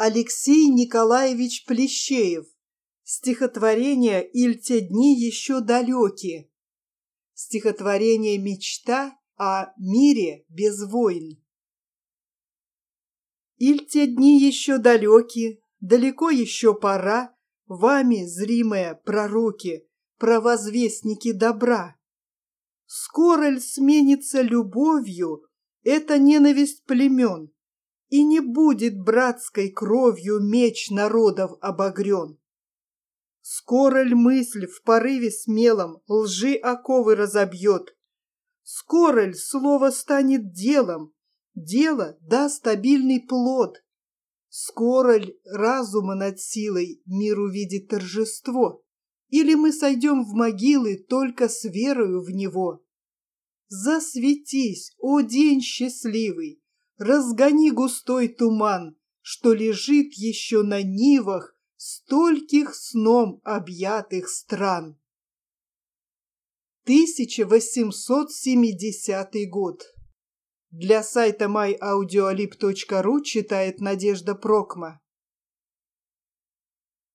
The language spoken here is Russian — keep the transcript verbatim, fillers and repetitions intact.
Алексей Николаевич Плещеев. Стихотворение «Иль те дни еще далеки». Стихотворение «Мечта о мире без войн». Иль те дни еще далеки, далеко еще пора, вами, зримые пророки, провозвестники добра. Скоро ль сменится любовью эта ненависть племен, и не будет братской кровью меч народов обогрен? Скоро ль мысль в порыве смелом лжи оковы разобьет? Скоро ль слово станет делом, дело даст стабильный плод? Скоро ль разума над силой мир увидит торжество? Или мы сойдем в могилы только с верою в него? Засветись, о день счастливый! Разгони густой туман, что лежит еще на нивах стольких сном объятых стран. тысяча восемьсот семидесятый год. Для сайта май аудиолиб точка ру читает Надежда Прокма.